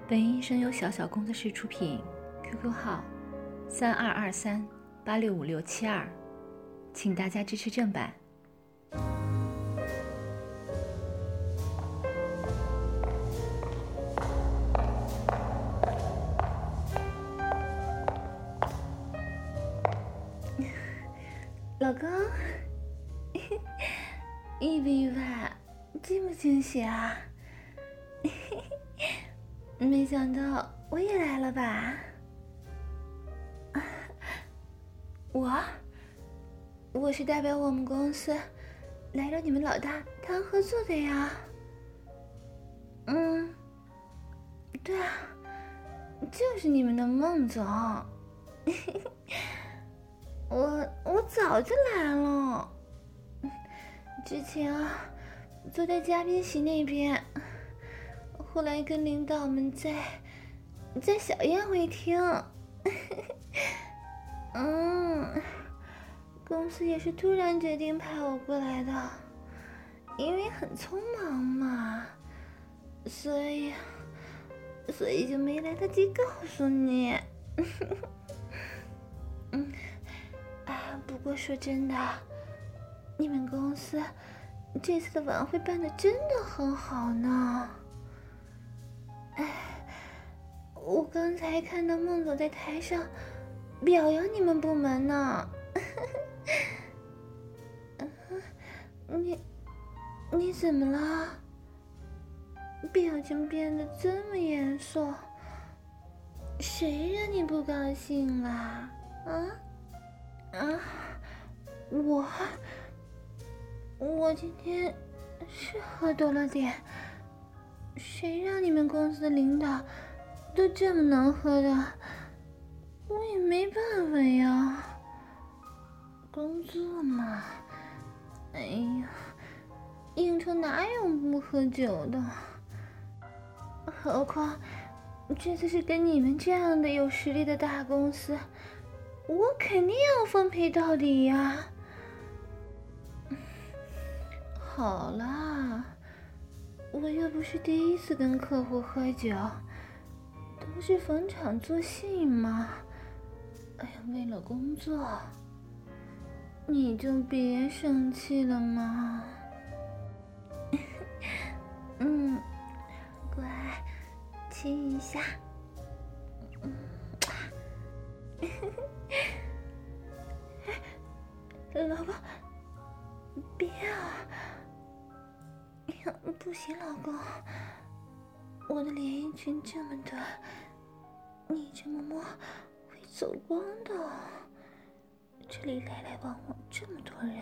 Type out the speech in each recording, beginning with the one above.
本音声由小小工作室出品 ，QQ 号3223865672，请大家支持正版。老公，意不意外？这么惊喜啊！没想到我也来了吧？我是代表我们公司来找你们老大谈合作的呀。对啊，就是你们的孟总。我早就来了，之前坐在嘉宾席那边，后来跟领导们在小宴会厅。公司也是突然决定派我过来的，因为很匆忙嘛，所以就没来得及告诉你。不过说真的，你们公司这次的晚会办得真的很好呢。我刚才看到孟总在台上表扬你们部门呢。你怎么了？表情变得这么严肃，谁让你不高兴啦？我今天是喝多了点，谁让你们公司的领导都这么能喝的，我也没办法呀，工作嘛。哎呀，应酬哪有不喝酒的？何况这次是跟你们这样的有实力的大公司，我肯定要奉陪到底呀。好啦，我又不是第一次跟客户喝酒，都是逢场作戏嘛。哎呀，为了工作，你就别生气了嘛。乖，亲一下。老公，别啊！不行，老公，我的连衣裙这么短，你这么摸会走光的。这里来来往往这么多人。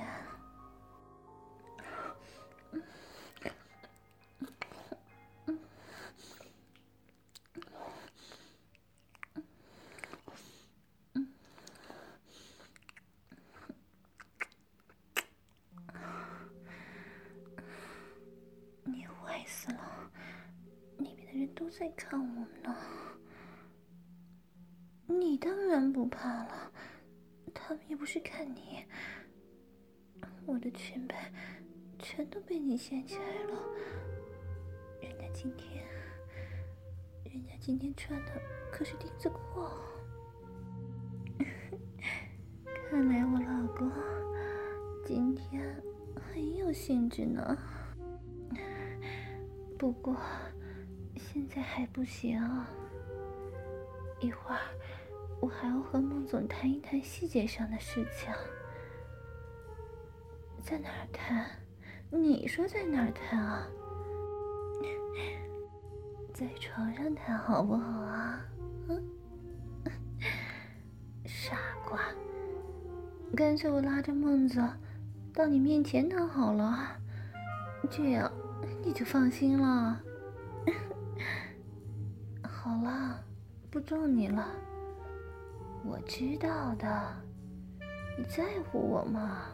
你坏死了，那边的人都在看我们呢。你当然不怕了，他们也不是看你。我的裙摆全都被你掀起来了，人家今天穿的可是丁字裤。看来我老公今天很有兴致呢。不过现在还不行，一会儿我还要和孟总谈一谈细节上的事情。在哪儿谈？你说在哪儿谈啊？在床上谈好不好啊？傻瓜，干脆我拉着孟总到你面前谈好了，这样你就放心了。好了，不揍你了，我知道的，你在乎我吗？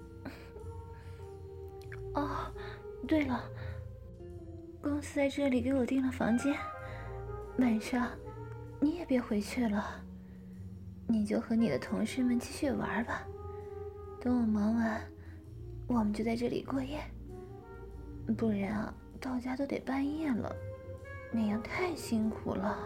哦，对了，公司在这里给我订了房间，晚上你也别回去了，你就和你的同事们继续玩吧。等我忙完，我们就在这里过夜，不然到家都得半夜了， 那样太辛苦了。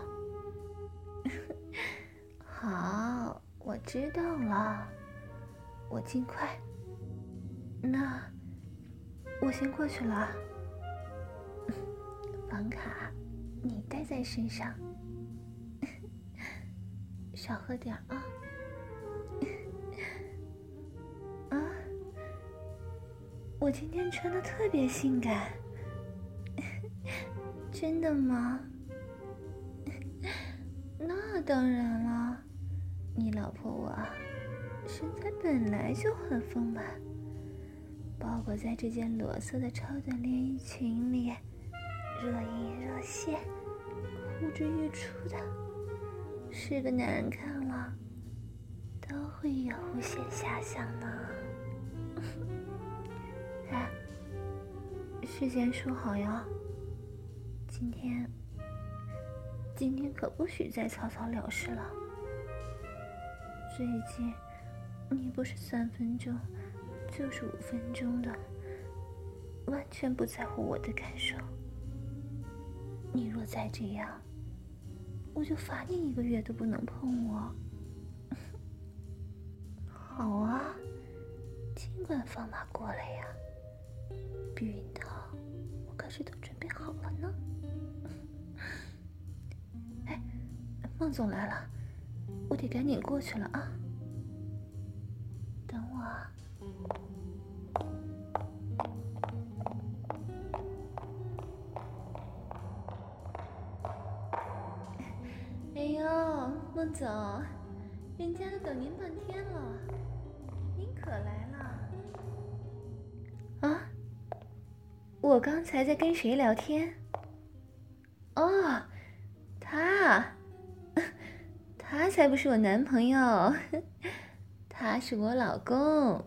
好，我知道了，我尽快。那我先过去了。房卡你带在身上，少喝点啊。啊，我今天穿的特别性感。真的吗？那当然了，你老婆我身材本来就很丰满，包裹在这件裸色的超短连衣裙里，若隐若现，呼之欲出的，是个男人看了都会有无限遐想呢。哎，事先说好呀，今天可不许再草草了事了。最近你不是3分钟就是5分钟的，完全不在乎我的感受。你若再这样，我就罚你1个月都不能碰我。好啊，尽管放马过来呀，避孕套我可是都准备好了呢。哎，孟总来了，我得赶紧过去了啊。等我啊。哎呦，孟总，人家都等您半天了，您可来了。啊？我刚才在跟谁聊天？哦，他才不是我男朋友，他是我老公。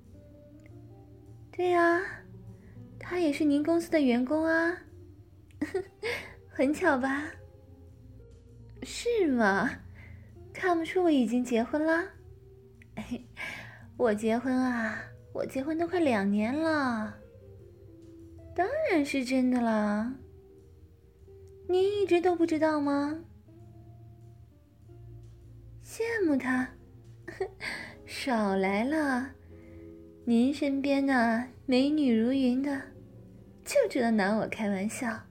对啊，他也是您公司的员工啊，很巧吧？是吗？看不出我已经结婚了？我结婚都快2年了。当然是真的啦。您一直都不知道吗？羡慕他？少来了，您身边呢美女如云的，就知道拿我开玩笑。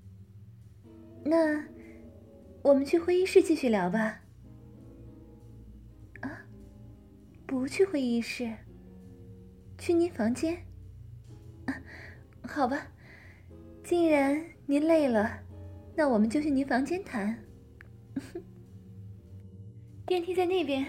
那我们去会议室继续聊吧。啊，不去会议室，去您房间。啊，好吧，既然您累了，那我们就去您房间谈。电梯在那边。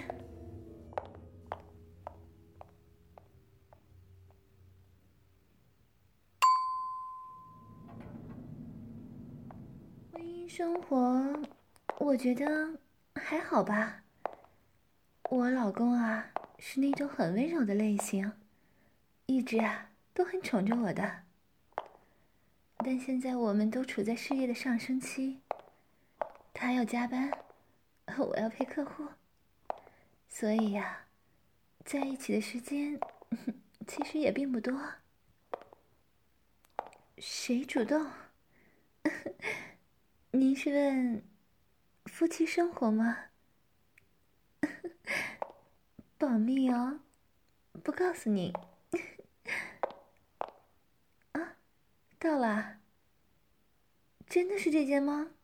婚姻生活，我觉得还好吧。我老公啊，是那种很温柔的类型，一直都很宠着我的。但现在我们都处在事业的上升期，他要加班，我要陪客户，所以在一起的时间其实也并不多。谁主动？您是问夫妻生活吗？保密哦，不告诉你。啊，到了。真的是这间吗？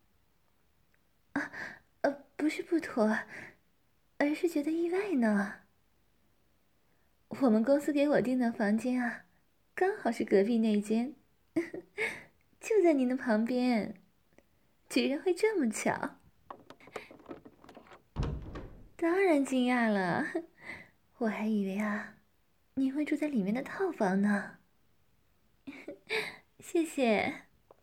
不是不妥，而是觉得意外呢。我们公司给我订的房间刚好是隔壁那间，就在您的旁边，居然会这么巧。当然惊讶了，我还以为你会住在里面的套房呢。谢谢。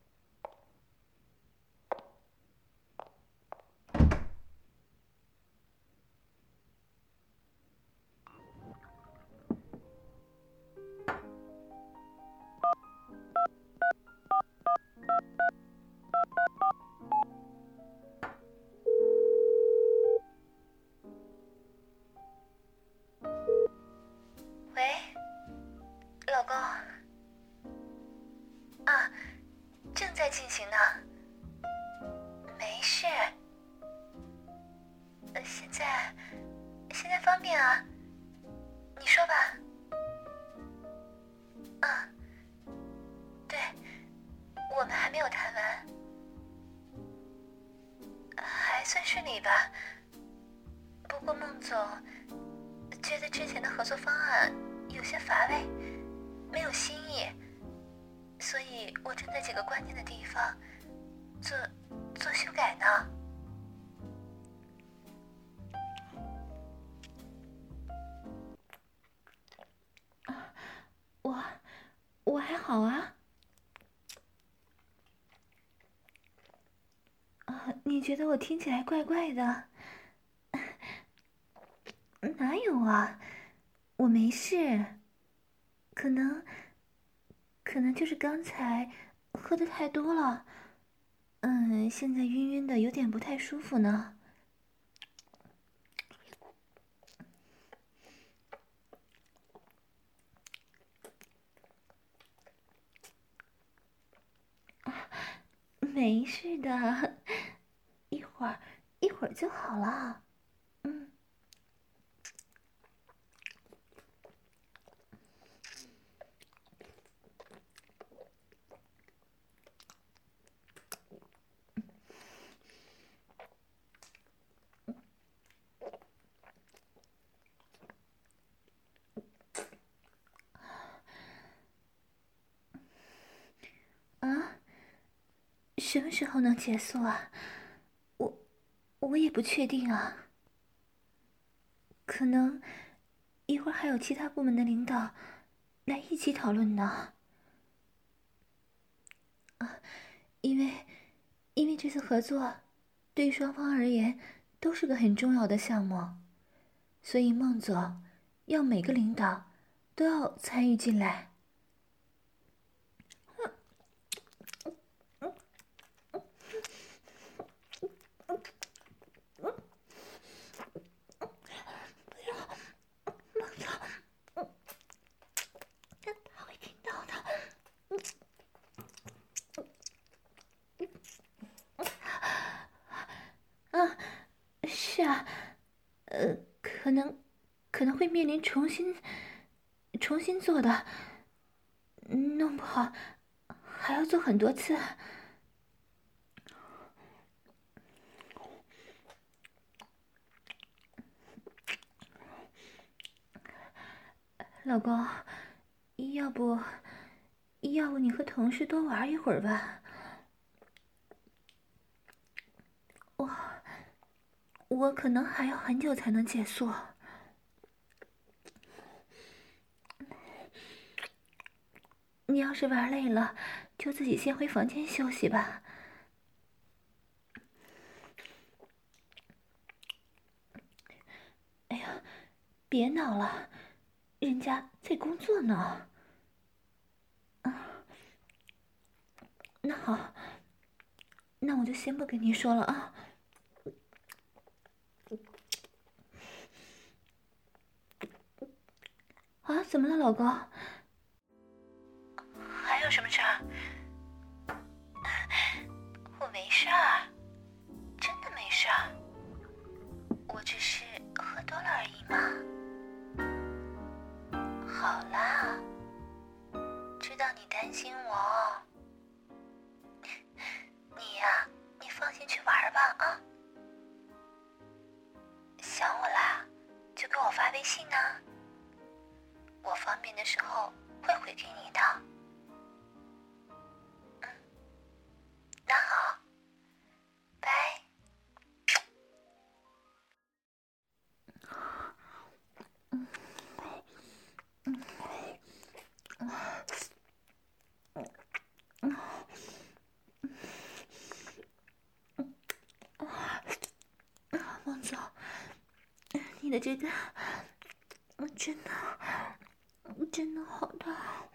喂，老公。正在进行呢， 现在方便啊？你说吧。对，我们还没有谈完，还算顺利吧。不过孟总觉得之前的合作方案有些乏味，没有新意，所以我正在几个关键的地方做修改呢。我还好啊。你觉得我听起来怪怪的？哪有啊，我没事。可能就是刚才喝的太多了，现在晕晕的，有点不太舒服呢。没事的，一会儿就好了。啊？什么时候能结束啊？我也不确定啊。可能一会儿还有其他部门的领导来一起讨论呢。因为这次合作对双方而言都是个很重要的项目，所以孟总要每个领导都要参与进来。他会听到的。是啊，可能会面临重新做的，弄不好还要做很多次。老公，要不你和同事多玩一会儿吧？我可能还要很久才能结束。你要是玩累了，就自己先回房间休息吧。哎呀，别闹了，人家在工作呢。那好，那我就先不跟你说了啊。啊，怎么了，老公？还有什么事儿？我没事儿，真的没事儿，我只是喝多了而已嘛。好啦，知道你担心我，你放心去玩吧啊。想我啦，就给我发微信呢，我方便的时候会回给你的。那好，拜。王总，你的这个真的好大。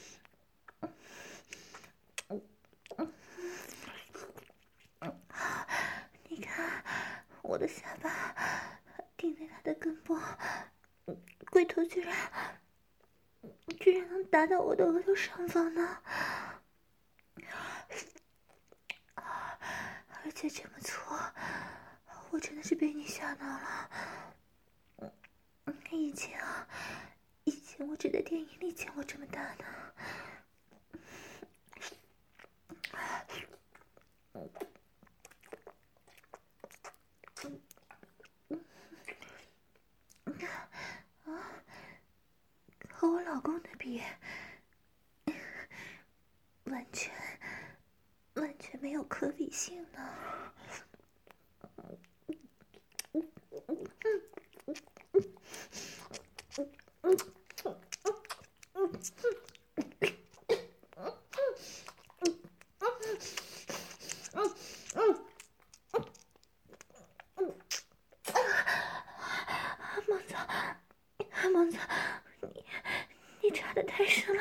你看我的下巴顶在他的根部，龟头居然能达到我的额头上方呢。而且这么粗，我真的是被你吓到了。以前我只在电影里见过这么大的。和我老公的比，完全没有可比性呢。孟子，你插得太深了。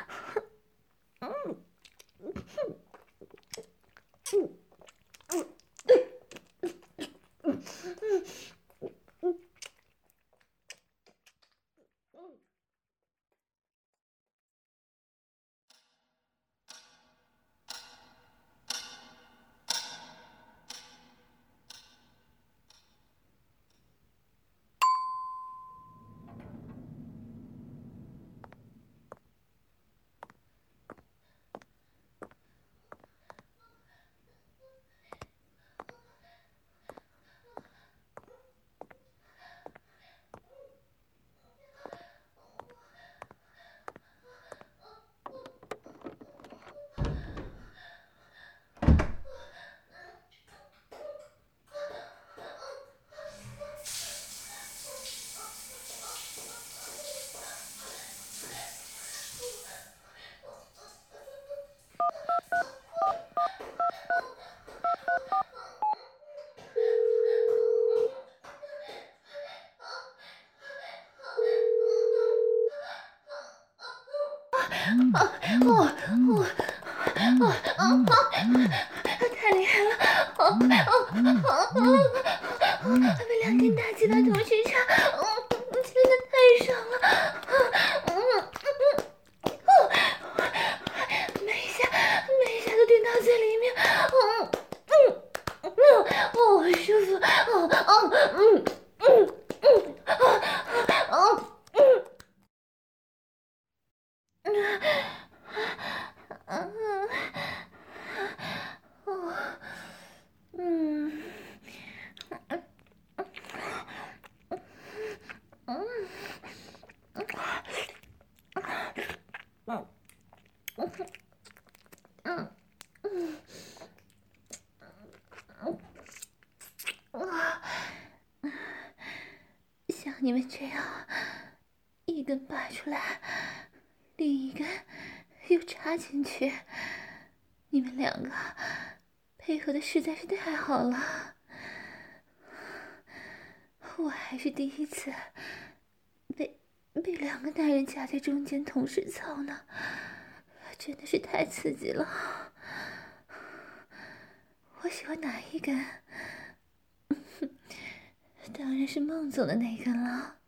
太厉害了！被两根大鸡巴同时插，真的太爽了！每一下都顶到嘴里面，好舒服！像你们这样，一根拔出来，另一根又插进去，你们两个配合的实在是太好了。我还是第一次被两个男人夹在中间同时操呢，真的是太刺激了。我喜欢哪一根？当然是孟总的那根了。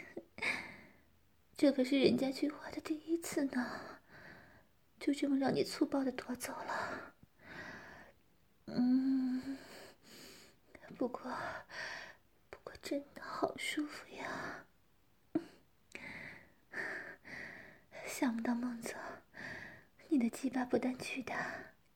这可是人家菊花的第一次呢，就这么让你粗暴的夺走了。不过真的好舒服呀。想不到孟总，你的鸡巴不但巨大，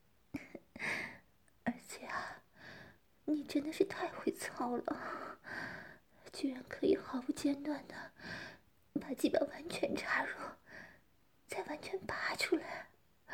而且你真的是太会操了，居然可以毫不间断的把鸡巴完全插入，再完全拔出来。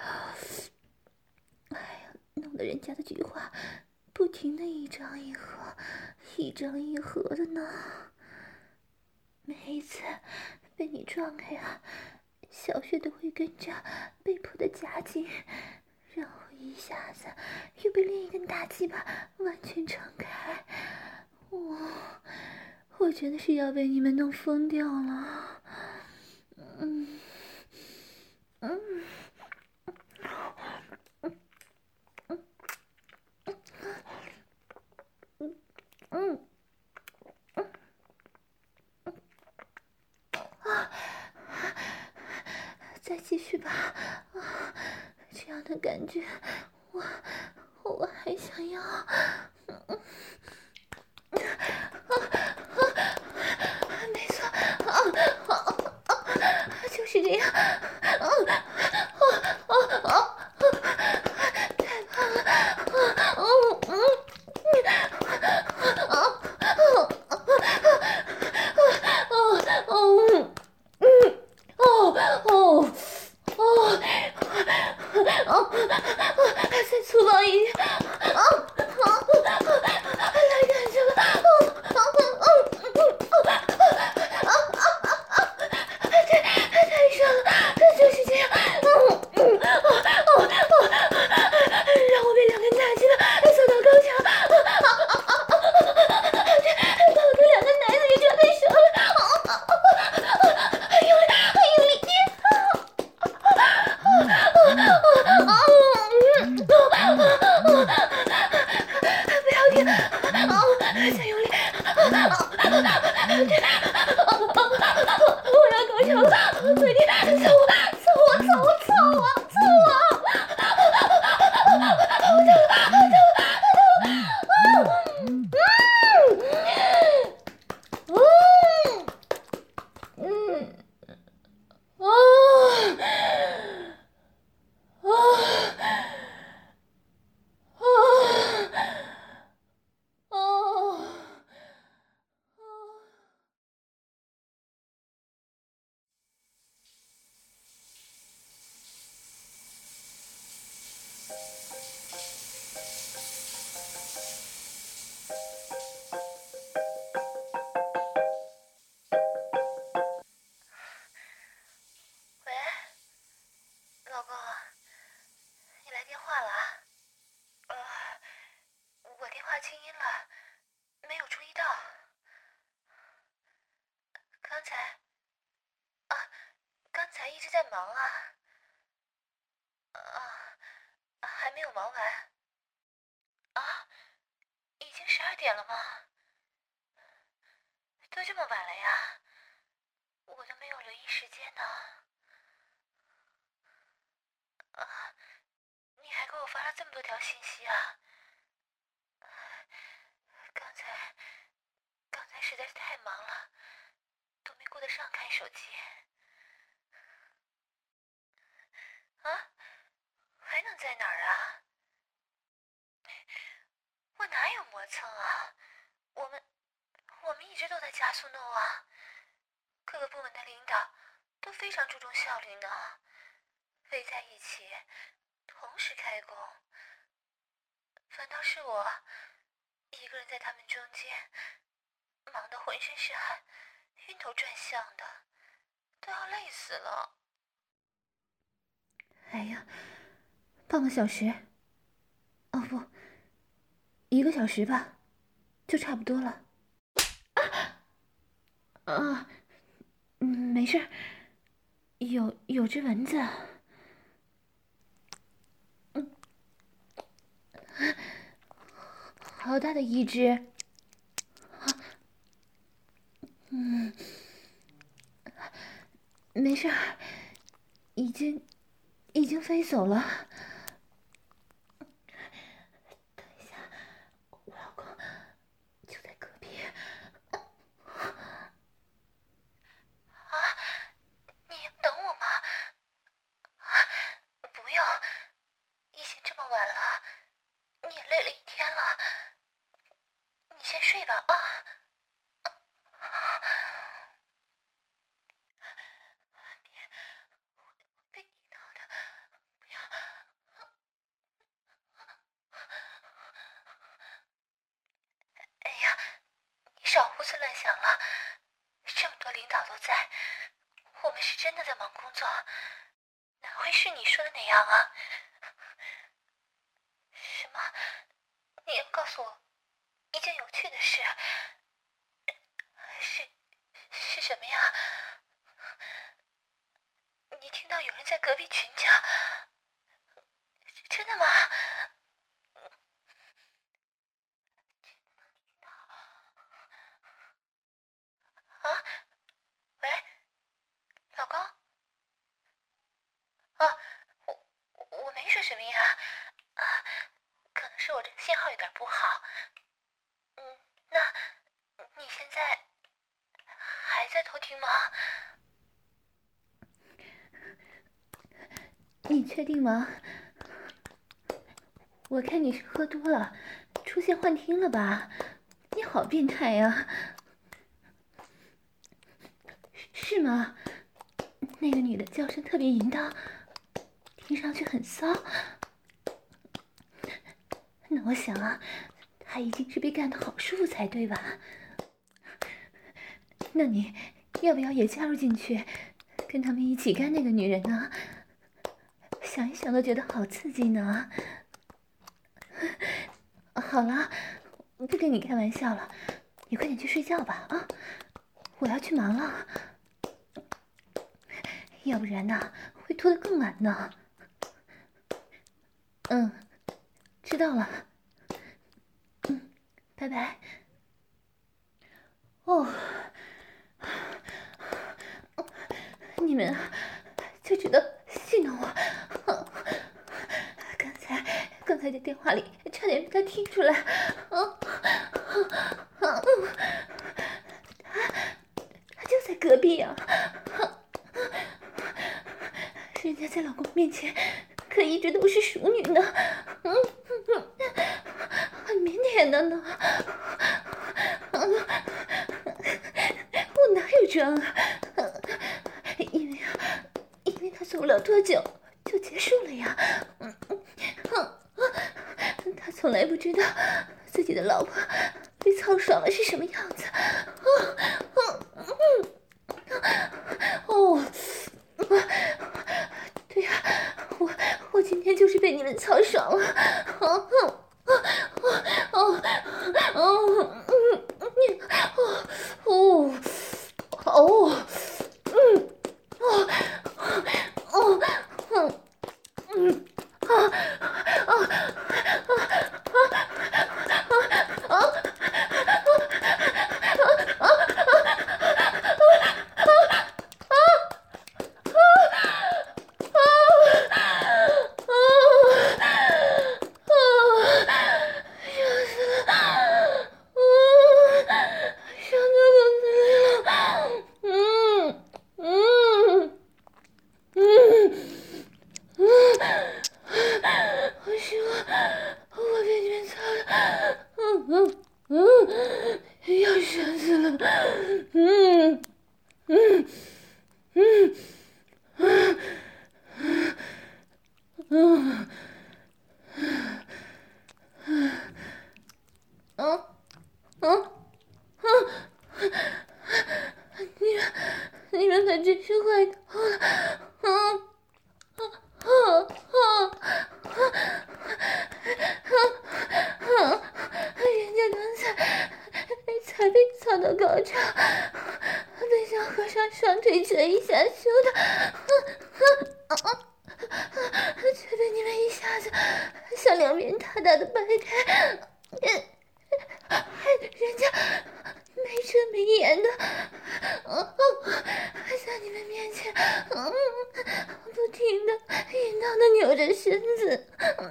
哎呀，弄得人家的菊花不停的一张一合，一张一合的呢。每一次被你撞开小穴都会跟着被迫的夹紧，然后一下子又被另一根大鸡巴完全撑开。我真的是要被你们弄疯掉了。再继续吧，这样的感觉我还还想要，没错，就是这样，太棒了，再粗暴一点，来感觉了，太爽了，就是这样，让我被两根大鸡巴送到高潮，把我的两个奶子给折太熟了，用力，不要停，再用力，我要高潮了，快点，操点了吗？都这么晚了呀，我都没有留意时间呢。你还给我发了这么多条信息啊！刚才实在是太忙了，都没顾得上看手机。啊？还能在哪儿啊？我哪有磨蹭啊？我们一直都在加速弄啊，各个部门的领导都非常注重效率呢，围在一起，同时开工。反倒是我一个人在他们中间，忙得浑身是汗，晕头转向的，都要累死了。哎呀，半个小时，哦不，1个小时吧，就差不多了。没事，有只蚊子。好大的一只。没事，已经飞走了。等一下，我老公就在隔壁。你等我吗？不用，已经这么晚了，你也累了一天了，你先睡吧啊。被你闹的，不要。哎呀，你少胡思乱想了，这么多领导都在，我们是真的在忙工作，哪会是你说的那样啊？什么？你要告诉我一件有趣的事？是什么呀？你听到有人在隔壁群叫？真的吗？啊？喂，老公？啊，我没说什么呀。可能是我这信号有点不好。那你现在还在偷听吗？你确定吗？我看你是喝多了，出现幻听了吧？你好变态呀！是吗？那个女的叫声特别淫荡，听上去很骚。那我想啊，她一定是被干得好舒服才对吧？那你要不要也加入进去，跟他们一起干那个女人呢？想一想都觉得好刺激呢。好了，不跟你开玩笑了，你快点去睡觉吧啊！我要去忙了，要不然呢会拖得更晚呢。知道了。拜拜。哦，你们就知道戏弄我。刚才在电话里差点被他听出来。他就在隔壁啊。人家在老公面前可一直都是淑女呢。很腼腆的呢。我哪有装啊？因为他走不了多久就结束了呀。他从来不知道自己的老婆被操爽了是什么样子。对呀，我今天就是被你们操爽了。要射死了。你们可真是坏透了。人家刚才被操到高潮，本想合上双腿折一下羞的，却被你们一下子向两边大大的掰开，害得人家没遮没掩的，在你们面前，不停的淫荡的扭着身子。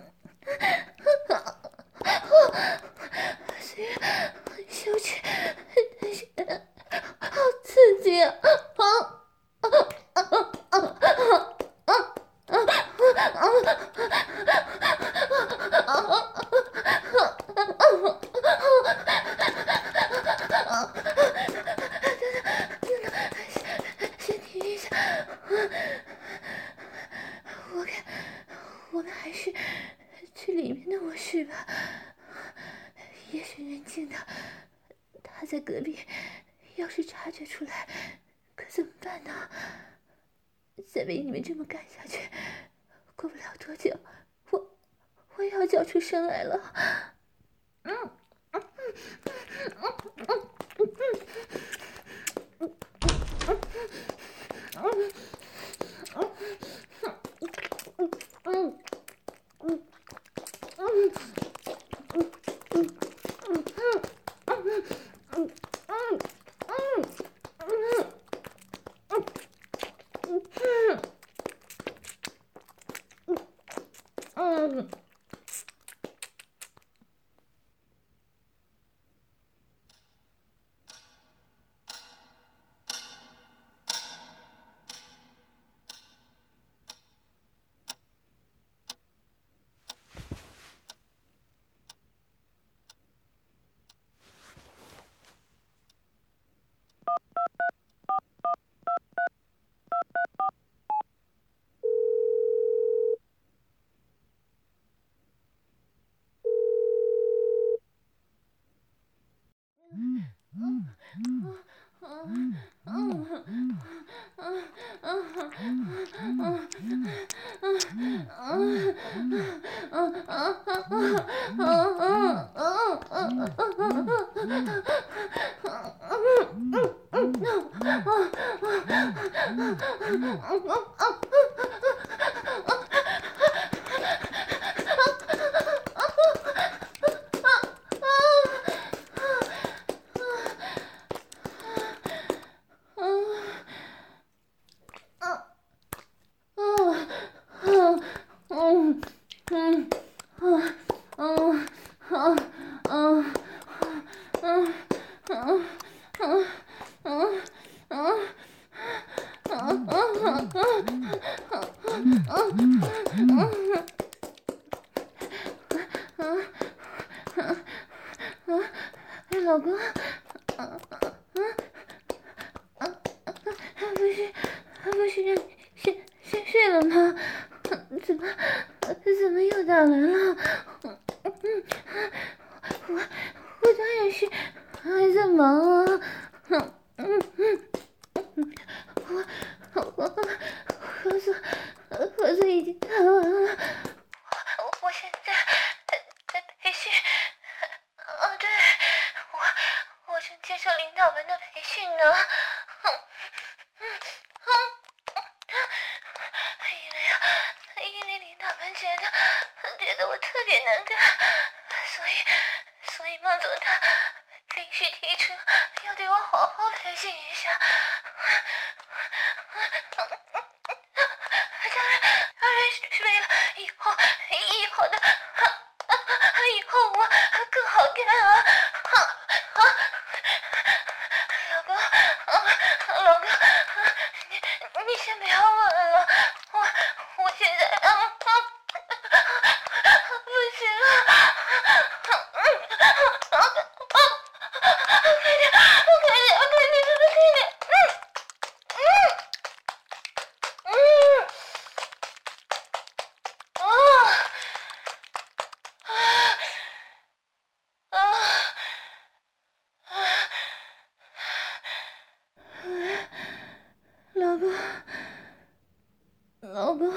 虽然很羞耻，但是好刺激啊！先停一下，我们还是去里面的卧室吧，夜深人静的，他在隔壁，要是察觉出来，可怎么办呢？再被你们这么干下去，过不了多久，我也要叫出声来了。 老公，不是让你先睡了吗？怎么又打来了？我当然是还在忙啊。我合作已经谈完了，我现在在培训。对，我正接受领导们的培训呢。因为领导们觉得我特别能干，所以孟总他临时提出要对我好好培训一下。当然是为了以后我更好干啊！老公，你先不要问了，我现在不行了，快点！老公，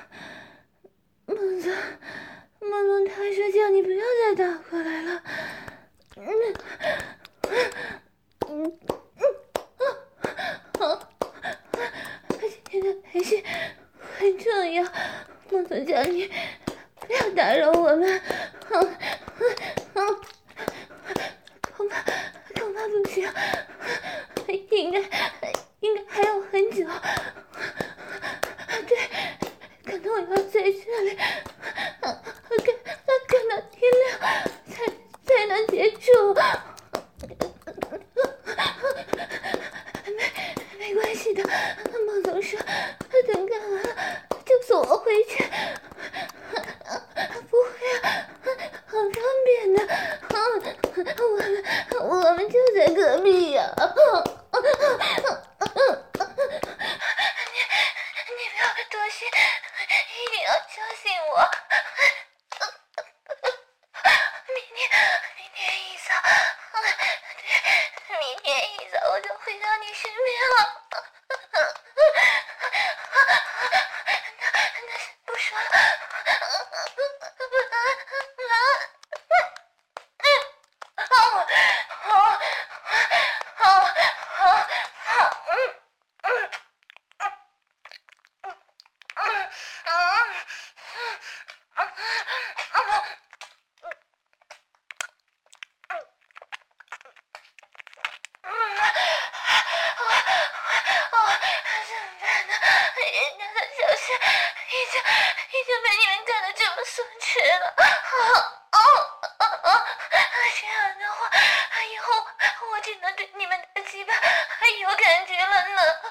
孟总他说叫你不要再打过来了。现在培训很重要，孟总叫你不要打扰我们。恐怕不行，应该还有很久。对，可能我要在这里干到天亮才能结束。没关系的，孟总说等干完了就送我回去，不会很方便的。我们就在隔壁呀。你不要多心，一定要相信我。明天一早，对，明天一早我就回到你身边了。那不说了。已经被你们干得这么松弛了，这样的话，以后我只能对你们的鸡巴还有感觉了呢。